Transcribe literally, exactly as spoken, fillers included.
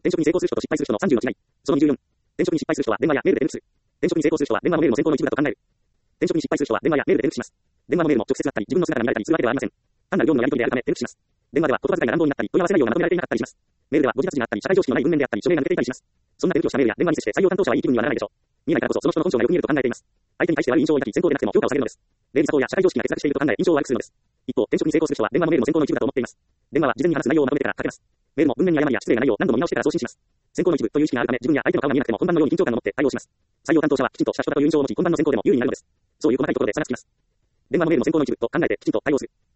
転職に成功する人と失敗する人のさんじゅうの違い。そのにじゅうよん。転職に失敗する人は電話やメールで転職する。転職に成功する人は電話もメールも先行の一部だと考える。転職に失敗する人は電話やメールで転職します。電話もメールも直接だったり、自分の姿が見られたりするわけではありません。単なる業務のやり取りであるため転職します。電話では言葉遣いが乱暴になったり、問い合わせ内容がまとめられていなかったりします。メールでは誤字脱字があったり、社会常識のない文面であったり、署名が抜けていたりします。そんな手抜きをしたメールや電話に接して採用担当者はいい気分にはならないでしょう。見えないからこそその人の本性がよく見えると考えています。相手に対して悪い印象を抱き、先行でなくても評価を下げるのです。礼儀作法や社会常識が欠落していると考え印象を悪くするのです。一方、転職に成功する人は電話もメールも先行の一部だと思っています。電話は事前に話す内容をまとめてからかけます。メールも文面に誤りや失礼な内容を何度も見直してから送信します。先行の一部という意識があるため、自分や相手の顔が見えなくても本番のように緊張感を持って対応します。採用担当者はきちんとした人だという印象を持ち、本番の選考でも有利になるのです。そういう細かいところで差がつきます。電話のメールも先行の一部と考えてきちんと対応する。